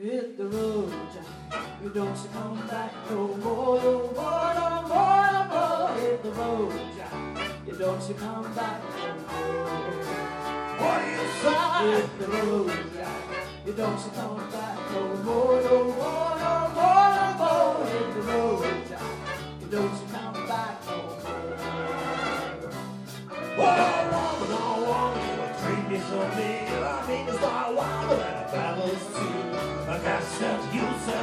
hit the road, Jack. You don't come back no more, no more, no more, no more. Hit the road, Jack. You don't come back no more. What do you say? Hit the road, Jack. You don't come back no more, no more, no more, no more. Hit the road, Jack. You don't come back no more. Oh, woman, you treat me so mean. I mean, it's not wild, but I travels too. I got stuff you say.